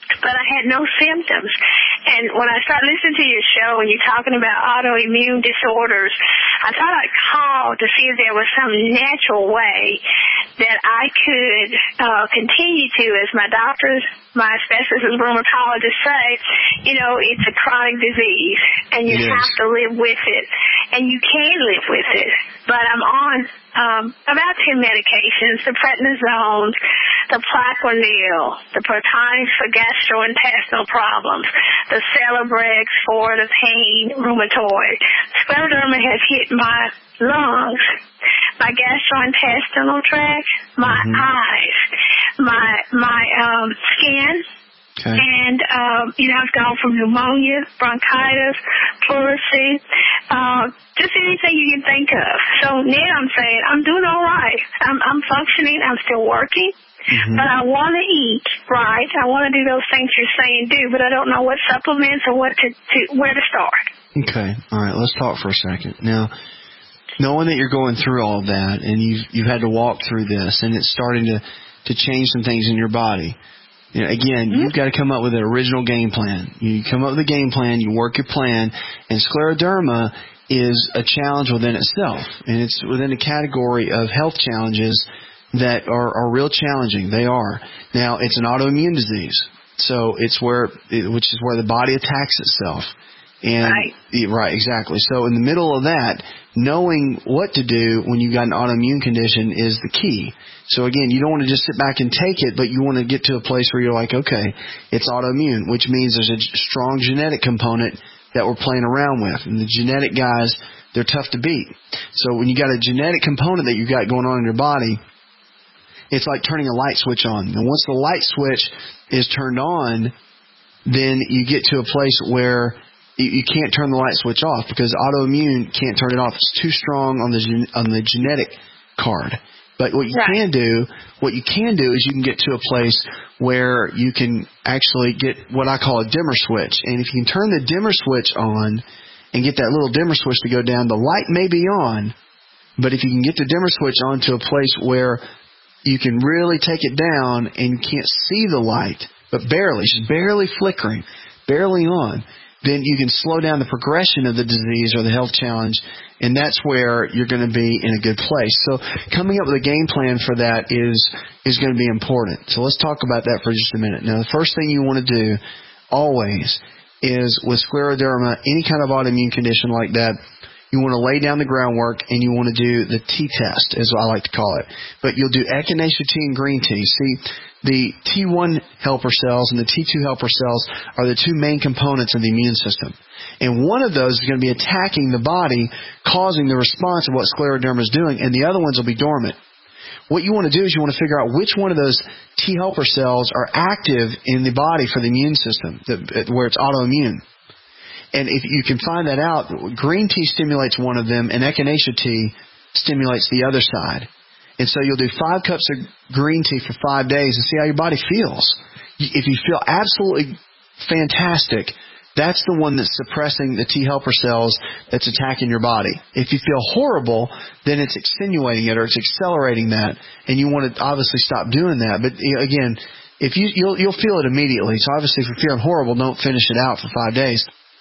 but I had no symptoms. And when I started listening to your show and you're talking about autoimmune disorders, I thought I'd call to see if there was some natural way that I could uh, continue to, as my doctors, my specialist rheumatologist say, you know, it's a chronic disease, and you have to live with it, and you can live with it. But I'm on um, about ten medications: the prednisone, the Plaquenil, the Protonix for gastrointestinal problems, the Celebrex for the pain rheumatoid. Scleroderma has hit my lungs, my gastrointestinal tract, my mm-hmm. eyes, my my um, skin, okay. and um, you know, I've gone from pneumonia, bronchitis, pleurisy, uh, just anything you can think of. So now I'm saying I'm doing all right. I'm, I'm functioning. I'm still working. Mm-hmm. But I want to eat right. I want to do those things you're saying do, but I don't know what supplements or what to, to where to start. Okay. All right. Let's talk for a second. Now, knowing that you're going through all of that and you've you've had to walk through this and it's starting to, to change some things in your body, you know, again, mm-hmm. you've got to come up with an original game plan. You come up with a game plan, you work your plan, and scleroderma is a challenge within itself, and it's within a category of health challenges that are, are real challenging. They are. Now, it's an autoimmune disease, so it's where, it, which is where the body attacks itself. And right. It, right, exactly. So in the middle of that, knowing what to do when you've got an autoimmune condition is the key. So again, you don't want to just sit back and take it, but you want to get to a place where you're like, okay, it's autoimmune, which means there's a strong genetic component that we're playing around with. And the genetic guys, they're tough to beat. So when you got a genetic component that you've got going on in your body, it's like turning a light switch on. And once the light switch is turned on, then you get to a place where you, you can't turn the light switch off because autoimmune can't turn it off. It's too strong on the gen, on the genetic card. But what you right. can do, what you can do is you can get to a place where you can actually get what I call a dimmer switch. And if you can turn the dimmer switch on and get that little dimmer switch to go down, the light may be on, but if you can get the dimmer switch on to a place where you can really take it down and you can't see the light, but barely, just barely flickering, barely on, then you can slow down the progression of the disease or the health challenge, and that's where you're going to be in a good place. So coming up with a game plan for that is is going to be important. So let's talk about that for just a minute. Now, the first thing you want to do always is with scleroderma, any kind of autoimmune condition like that, you want to lay down the groundwork and you want to do the T-test, is what I like to call it. But you'll do echinacea tea and green tea. See, the T one helper cells and the T two helper cells are the two main components of the immune system. And one of those is going to be attacking the body, causing the response of what scleroderma is doing, and the other ones will be dormant. What you want to do is you want to figure out which one of those T helper cells are active in the body for the immune system, where it's autoimmune. And if you can find that out, green tea stimulates one of them, and echinacea tea stimulates the other side. And so you'll do five cups of green tea for five days and see how your body feels. If you feel absolutely fantastic, that's the one that's suppressing the T helper cells that's attacking your body. If you feel horrible, then it's extenuating it or it's accelerating that, and you want to obviously stop doing that. But again, if you you'll, you'll feel it immediately. So obviously, if you're feeling horrible, don't finish it out for five days.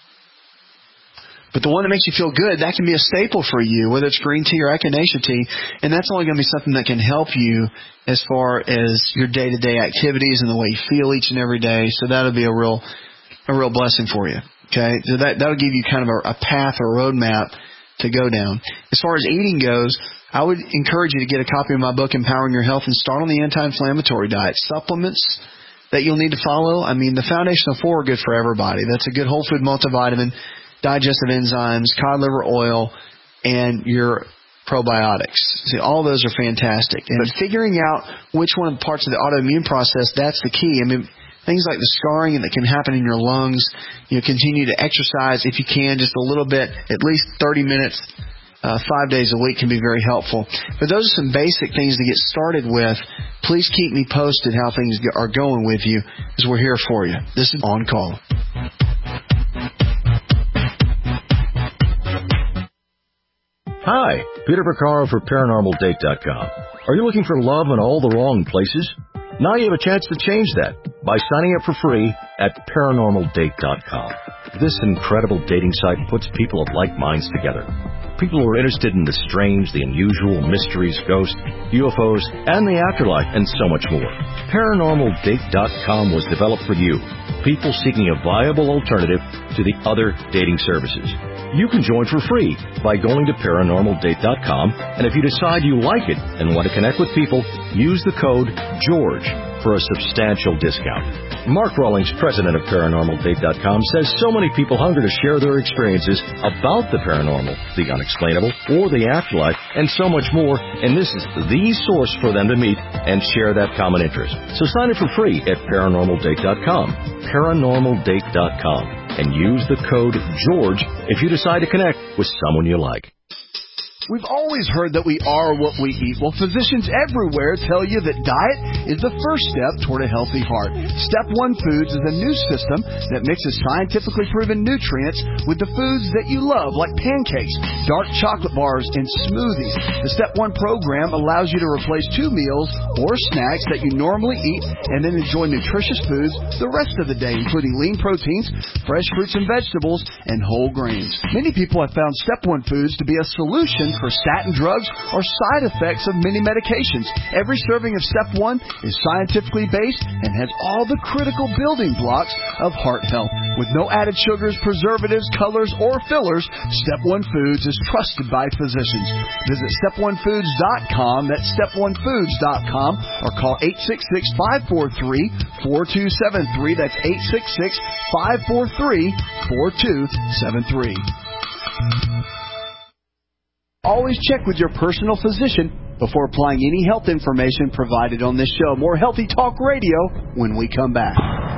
But the one that makes you feel good, that can be a staple for you, whether it's green tea or echinacea tea, and that's only going to be something that can help you as far as your day-to-day activities and the way you feel each and every day. So that'll be a real, a real blessing for you. Okay, so that that'll give you kind of a, a path or a roadmap to go down. As far as eating goes, I would encourage you to get a copy of my book, Empowering Your Health, and start on the anti-inflammatory diet. Supplements that you'll need to follow. I mean, the foundational four are good for everybody. That's a good whole food multivitamin, digestive enzymes, cod liver oil, and your probiotics. See, all those are fantastic. And figuring out which one of the parts of the autoimmune process, that's the key. I mean, things like the scarring that can happen in your lungs, you know, continue to exercise if you can, just a little bit, at least thirty minutes, uh, five days a week can be very helpful. But those are some basic things to get started with. Please keep me posted how things are going with you, as we're here for you. This is On Call. Hi, Peter Vaccaro for Paranormal Date dot com. Are you looking for love in all the wrong places? Now you have a chance to change that. by signing up for free at paranormal date dot com. This incredible dating site puts people of like minds together. People who are interested in the strange, the unusual, mysteries, ghosts, U F Os, and the afterlife, and so much more. paranormal date dot com was developed for you, people seeking a viable alternative to the other dating services. You can join for free by going to paranormal date dot com, and if you decide you like it and want to connect with people, use the code GEORGE for a substantial discount. Mark Rawlings, president of paranormal date dot com, says so many people hunger to share their experiences about the paranormal, the unexplainable, or the afterlife, and so much more, and this is the source for them to meet and share that common interest. So sign up for free at paranormal date dot com, paranormal date dot com, and use the code GEORGE if you decide to connect with someone you like. We've always heard that we are what we eat. Well, physicians everywhere tell you that diet is the first step toward a healthy heart. Step One Foods is a new system that mixes scientifically proven nutrients with the foods that you love, like pancakes, dark chocolate bars, and smoothies. The Step One program allows you to replace two meals or snacks that you normally eat and then enjoy nutritious foods the rest of the day, including lean proteins, fresh fruits and vegetables, and whole grains. Many people have found Step One Foods to be a solution for statin drugs or side effects of many medications. Every serving of Step One is scientifically based and has all the critical building blocks of heart health. With no added sugars, preservatives, colors, or fillers, Step One Foods is trusted by physicians. Visit step one foods dot com, that's step one foods dot com, or call eight six six, five four three, four two seven three. That's eight six six, five four three, four two seven three. Always check with your personal physician before applying any health information provided on this show. More Healthy Talk Radio when we come back.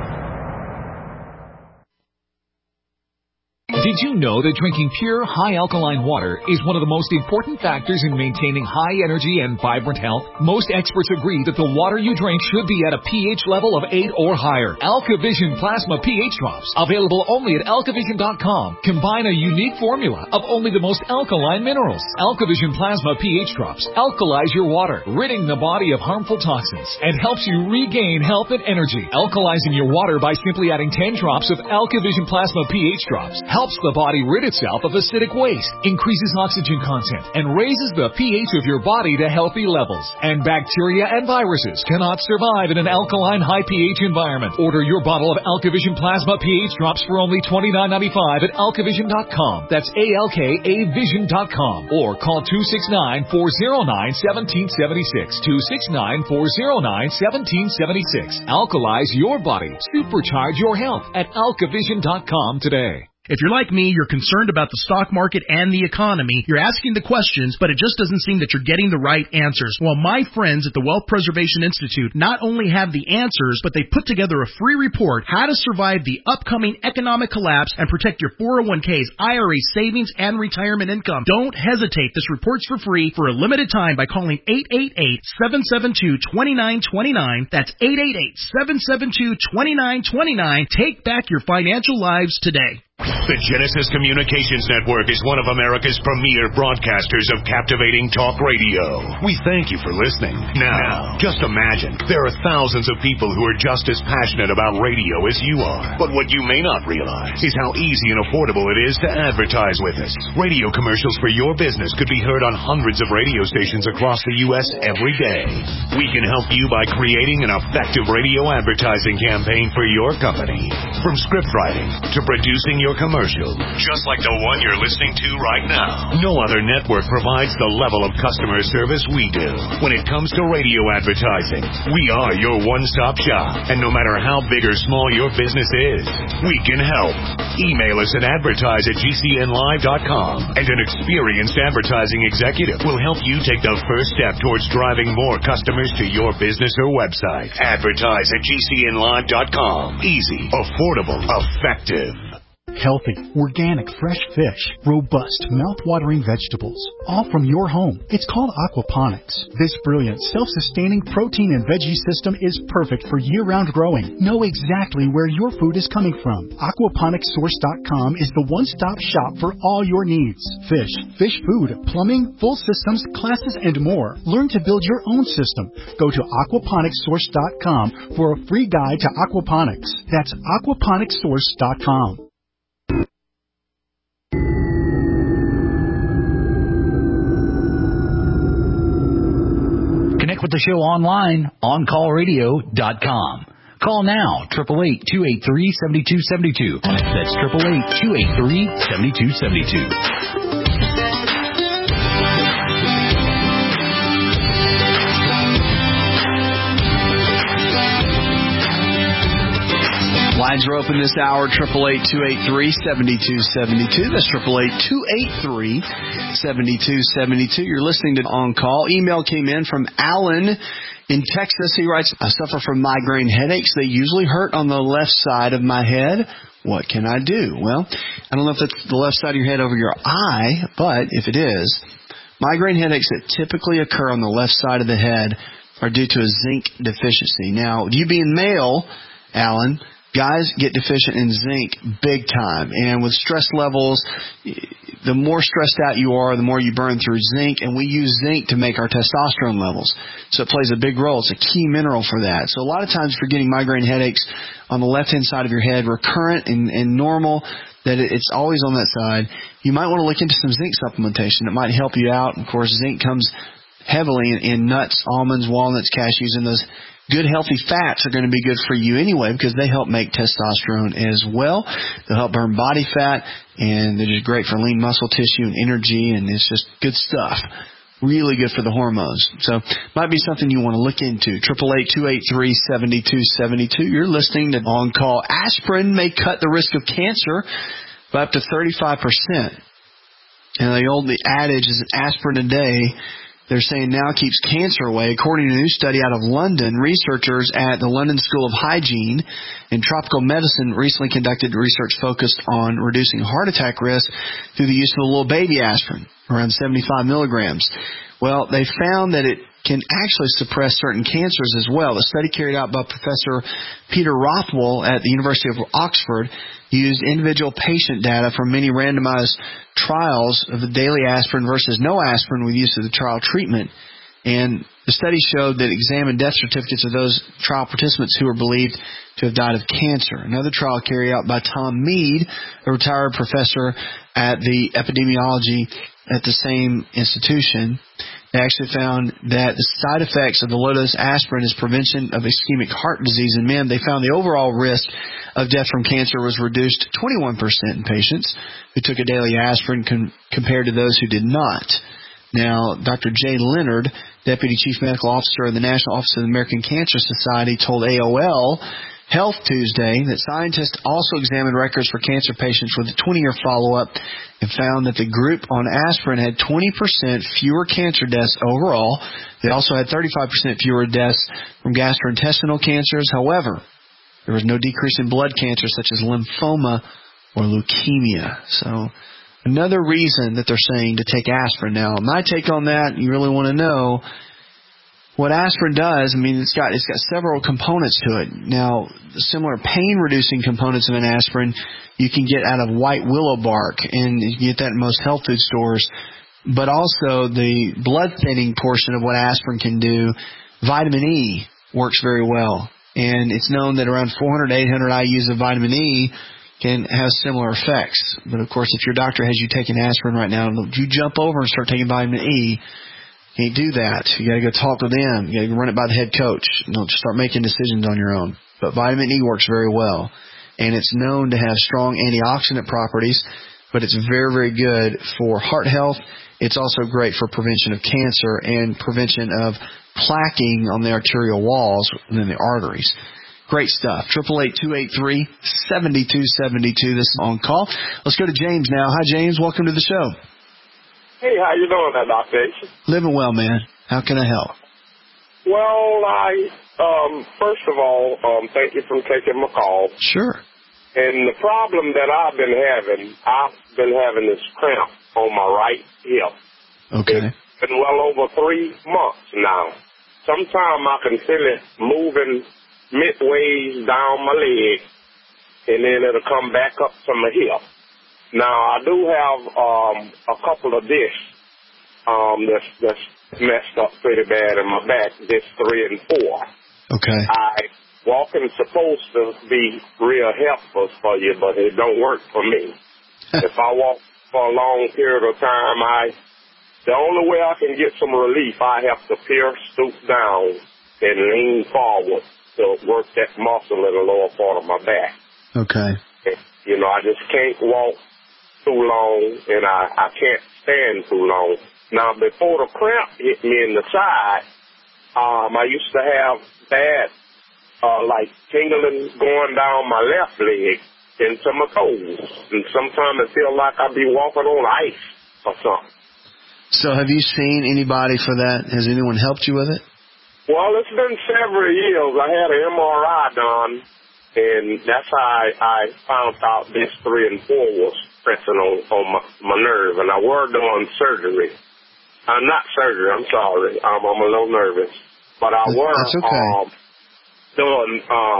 Did you know that drinking pure, high-alkaline water is one of the most important factors in maintaining high energy and vibrant health? Most experts agree that the water you drink should be at a pH level of eight or higher. AlkaVision Plasma pH Drops, available only at alka vision dot com, combine a unique formula of only the most alkaline minerals. AlkaVision Plasma pH Drops alkalize your water, ridding the body of harmful toxins, and helps you regain health and energy. Alkalizing your water by simply adding ten drops of AlkaVision Plasma pH Drops helps the body rid itself of acidic waste, increases oxygen content, and raises the pH of your body to healthy levels. And bacteria and viruses cannot survive in an alkaline high pH environment. Order your bottle of AlkaVision Plasma pH Drops for only twenty-nine ninety-five at alka vision dot com. That's A L K A vision dot com. Or call two six nine, four zero nine, one seven seven six. two six nine, four zero nine, one seven seven six. Alkalize your body. Supercharge your health at alka vision dot com today. If you're like me, you're concerned about the stock market and the economy. You're asking the questions, but it just doesn't seem that you're getting the right answers. Well, my friends at the Wealth Preservation Institute not only have the answers, but they put together a free report, How to Survive the Upcoming Economic Collapse and Protect Your four oh one k's, I R As, savings, and retirement income. Don't hesitate. This report's for free for a limited time by calling eight eight eight, seven seven two, two nine two nine. That's eight eight eight, seven seven two, two nine two nine. Take back your financial lives today. The Genesis Communications Network is one of America's premier broadcasters of captivating talk radio. We thank you for listening. Now, just imagine, there are thousands of people who are just as passionate about radio as you are. But what you may not realize is how easy and affordable it is to advertise with us. Radio commercials for your business could be heard on hundreds of radio stations across the U S every day. We can help you by creating an effective radio advertising campaign for your company. From script writing to producing your commercial, just like the one you're listening to right now. No other network provides the level of customer service we do. When it comes to radio advertising, we are your one-stop shop. And no matter how big or small your business is, we can help. Email us at advertise at g c n live dot com, and an experienced advertising executive will help you take the first step towards driving more customers to your business or website. Advertise at g c n live dot com. Easy, affordable, effective. Healthy, organic, fresh fish, robust, mouth-watering vegetables, all from your home. It's called aquaponics. This brilliant, self-sustaining protein and veggie system is perfect for year-round growing. Know exactly where your food is coming from. aquaponics source dot com is the one-stop shop for all your needs. Fish, fish food, plumbing, full systems, classes, and more. Learn to build your own system. Go to aquaponics source dot com for a free guide to aquaponics. That's aquaponics source dot com. Connect with the show online, on call radio dot com. Call now, eight eight eight, two eight three, seven two seven two. That's eight eight eight, two eight three, seven two seven two. Lines are open this hour, eight eight eight, two eight three, seven two seven two. That's eight eight eight, two eight three, seven two seven two. You're listening to On Call. Email came in from Alan in Texas. He writes, I suffer from migraine headaches. They usually hurt on the left side of my head. What can I do? Well, I don't know if it's the left side of your head over your eye, but if it is, migraine headaches that typically occur on the left side of the head are due to a zinc deficiency. Now, you being male, Alan, guys get deficient in zinc big time. And with stress levels, the more stressed out you are, the more you burn through zinc. And we use zinc to make our testosterone levels. So it plays a big role. It's a key mineral for that. So a lot of times if you're getting migraine headaches on the left-hand side of your head, recurrent and, and normal, that it's always on that side, you might want to look into some zinc supplementation. It might help you out. Of course, zinc comes heavily in, in nuts, almonds, walnuts, cashews, and those good healthy fats are going to be good for you anyway because they help make testosterone as well. They'll help burn body fat, and they're just great for lean muscle tissue and energy, and it's just good stuff. Really good for the hormones. So might be something you want to look into. eight eight eight, two eight three, seven two seven two. You're listening to On Call. Aspirin may cut the risk of cancer by up to thirty-five percent. And the old the adage is an aspirin a day, they're saying now keeps cancer away. According to a new study out of London, researchers at the London School of Hygiene and Tropical Medicine recently conducted research focused on reducing heart attack risk through the use of a little baby aspirin, around seventy-five milligrams. Well, they found that it can actually suppress certain cancers as well. The study carried out by Professor Peter Rothwell at the University of Oxford used individual patient data from many randomized trials of the daily aspirin versus no aspirin with use of the trial treatment. And the study showed that examined death certificates of those trial participants who were believed to have died of cancer. Another trial carried out by Tom Mead, a retired professor at the epidemiology at the same institution. They actually found that the side effects of the low-dose aspirin is prevention of ischemic heart disease in men. They found the overall risk of death from cancer was reduced to twenty-one percent in patients who took a daily aspirin com- compared to those who did not. Now, Doctor Jay Leonard, Deputy Chief Medical Officer of the National Office of the American Cancer Society, told A O L Health Tuesday that scientists also examined records for cancer patients with a twenty-year follow-up and found that the group on aspirin had twenty percent fewer cancer deaths overall. They also had thirty-five percent fewer deaths from gastrointestinal cancers. However, there was no decrease in blood cancer such as lymphoma or leukemia. So another reason that they're saying to take aspirin. Now, my take on that, you really want to know what aspirin does. I mean, it's got it's got several components to it. Now, similar pain-reducing components of an aspirin you can get out of white willow bark, and you can get that in most health food stores. But also the blood-thinning portion of what aspirin can do, vitamin E works very well. And it's known that around four hundred to eight hundred I U's of vitamin E can have similar effects. But, of course, if your doctor has you taking aspirin right now, if you jump over and start taking vitamin E, you can't do that. You got to go talk to them. You got to run it by the head coach. Don't just start making decisions on your own. But vitamin E works very well. And it's known to have strong antioxidant properties, but it's very, very good for heart health. It's also great for prevention of cancer and prevention of plaquing on the arterial walls and in the arteries. Great stuff. eight eight eight, two eight three, seven two seven two. This is On Call. Let's go to James now. Hi, James. Welcome to the show. Hey, how you doing there, Doctor H? Living well, man. How can I help? Well, I, um, first of all, um, thank you for taking my call. Sure. And the problem that I've been having, I've been having this cramp on my right hip. Okay. It's been well over three months now. Sometimes I can feel it moving midways down my leg, and then it'll come back up to my hip. Now, I do have um, a couple of discs um, that's, that's messed up pretty bad in my back, disc three and four. Okay. I walking's supposed to be real helpful for you, but it don't work for me. If I walk for a long period of time, I the only way I can get some relief, I have to pierce, stoop down, and lean forward to work that muscle in the lower part of my back. Okay. And, you know, I just can't walk too long, and I, I can't stand too long. Now, before the cramp hit me in the side, um, I used to have bad, uh, like tingling going down my left leg into my toes. And sometimes it feels like I'd be walking on ice or something. So have you seen anybody for that? Has anyone helped you with it? Well, it's been several years. I had an M R I done, and that's how I, I found out this three and four was pressing on, on my, my nerve, and I were doing surgery. Uh, not surgery, I'm sorry. Um, I'm a little nervous. But I were That's okay. um, doing um,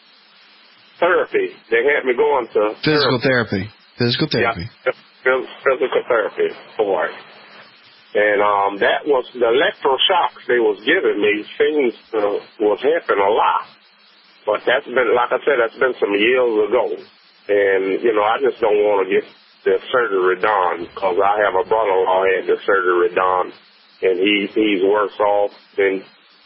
therapy. They had me going to Physical therapy. therapy. Physical therapy. Yeah, physical therapy for it. And um, that was the electroshocks they was giving me seems uh, was helping a lot. But that's been, like I said, that's been some years ago. And, you know, I just don't want to get the surgery done because I have a brother-in-law who had the surgery done, and he, he's worse off than,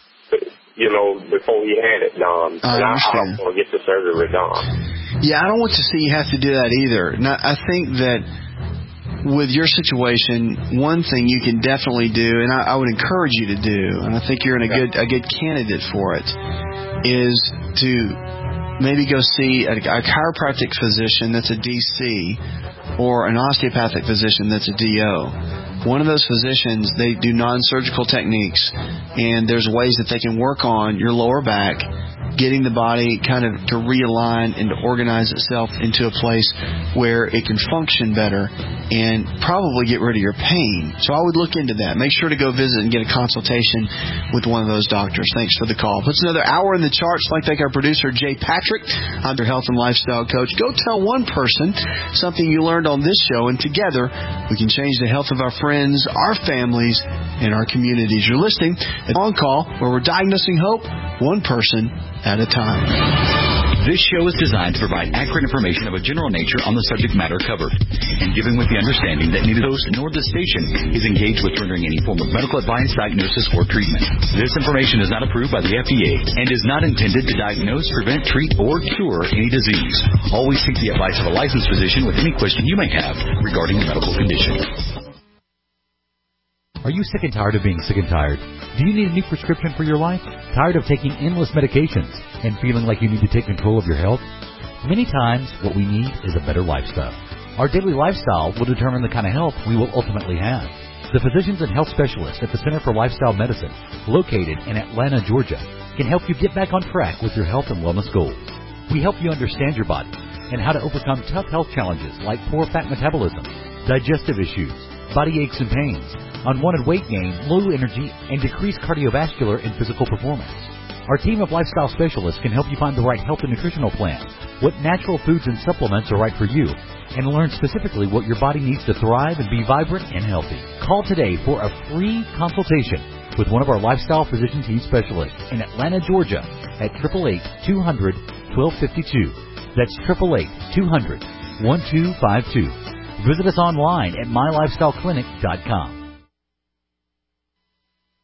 you know, before he had it done. I and I, I understand. don't want to get the surgery done. Yeah, I don't want to see you have to do that either. Now, I think that with your situation, one thing you can definitely do, and I, I would encourage you to do, and I think you're in a good a good candidate for it, is to maybe go see a, a chiropractic physician that's a D C or an osteopathic physician that's a D O. One of those physicians, they do non-surgical techniques, and there's ways that they can work on your lower back, getting the body kind of to realign and to organize itself into a place where it can function better and probably get rid of your pain. So I would look into that. Make sure to go visit and get a consultation with one of those doctors. Thanks for the call. Puts another hour in the charts. I'd like to thank our producer, Jay Patrick. I'm your health and lifestyle coach. Go tell one person something you learned on this show, and together we can change the health of our friends, our families, and our communities. You're listening at On Call, where we're diagnosing hope one person at a time. This show is designed to provide accurate information of a general nature on the subject matter covered, and given with the understanding that neither host nor the station is engaged with rendering any form of medical advice, diagnosis, or treatment. This information is not approved by the F D A and is not intended to diagnose, prevent, treat, or cure any disease. Always seek the advice of a licensed physician with any question you may have regarding a medical condition. Are you sick and tired of being sick and tired? Do you need a new prescription for your life? Tired of taking endless medications and feeling like you need to take control of your health? Many times, what we need is a better lifestyle. Our daily lifestyle will determine the kind of health we will ultimately have. The physicians and health specialists at the Center for Lifestyle Medicine, located in Atlanta, Georgia, can help you get back on track with your health and wellness goals. We help you understand your body and how to overcome tough health challenges like poor fat metabolism, digestive issues, body aches and pains, unwanted weight gain, low energy, and decreased cardiovascular and physical performance. Our team of lifestyle specialists can help you find the right health and nutritional plan, what natural foods and supplements are right for you, and learn specifically what your body needs to thrive and be vibrant and healthy. Call today for a free consultation with one of our lifestyle physician team specialists in Atlanta, Georgia at eight eight eight, two hundred, twelve fifty-two. That's eight eight eight, two hundred, twelve fifty-two. Visit us online at my lifestyle clinic dot com.